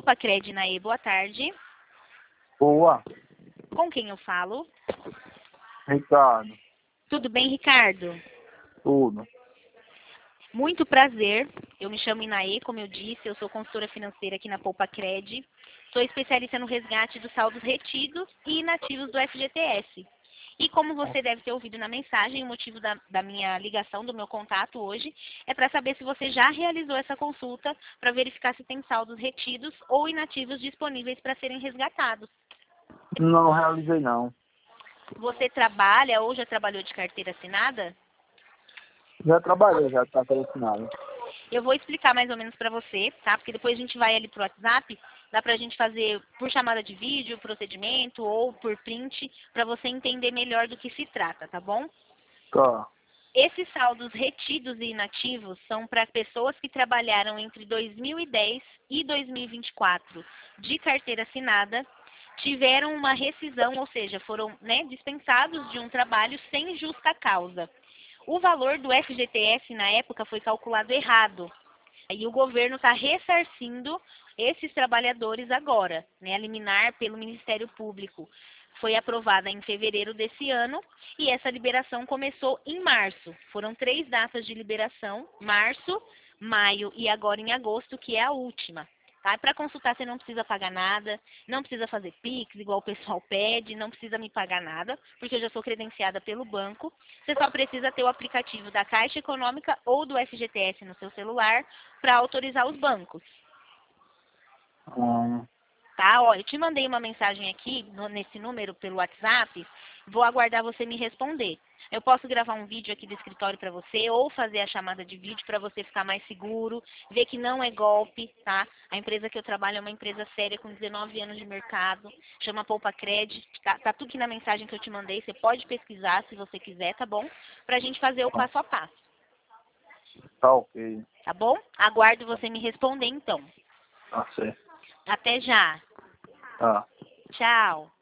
Poupa-Cred Naê, boa tarde. Boa, Com quem eu falo? Ricardo, Tudo bem, Ricardo? tudo. Muito prazer. Eu me chamo Inaê, como eu disse, eu sou consultora financeira aqui na Poupa-Cred. Sou especialista no resgate dos saldos retidos e inativos do FGTS. E como você deve ter ouvido na mensagem, o motivo da minha ligação, do meu contato hoje, é para saber se você já realizou essa consulta para verificar se tem saldos retidos ou inativos disponíveis para serem resgatados. Não realizei não. Você trabalha ou já trabalhou de carteira assinada? Já trabalhei, já está assinado. Eu vou explicar mais ou menos para você, tá? Porque depois a gente vai ali pro WhatsApp, dá pra gente fazer por chamada de vídeo, procedimento ou por print, para você entender melhor do que se trata, tá bom? Tá. Esses saldos retidos e inativos são para pessoas que trabalharam entre 2010 e 2024 de carteira assinada, tiveram uma rescisão, ou seja, foram, dispensados de um trabalho sem justa causa. O valor do FGTS na época foi calculado errado. E o governo está ressarcindo esses trabalhadores agora, a liminar pelo Ministério Público. Foi aprovada em fevereiro desse ano e essa liberação começou em março. Foram 3 datas de liberação, março, maio e agora em agosto, que é a última. Tá? Para consultar você não precisa pagar nada, não precisa fazer Pix, igual o pessoal pede, não precisa me pagar nada, porque eu já sou credenciada pelo banco. Você só precisa ter o aplicativo da Caixa Econômica ou do FGTS no seu celular para autorizar os bancos. Tá? Ó, eu te mandei uma mensagem aqui, nesse número, pelo WhatsApp. Vou aguardar você me responder. Eu posso gravar um vídeo aqui do escritório para você ou fazer a chamada de vídeo para você ficar mais seguro, ver que não é golpe, tá? A empresa que eu trabalho é uma empresa séria com 19 anos de mercado, chama Poupa-Cred. Tá tudo aqui na mensagem que eu te mandei, você pode pesquisar se você quiser, tá bom? Pra gente fazer o passo a passo. Tá ok. Tá bom? Aguardo você me responder então. Tá certo. Até já. Tá. Tchau.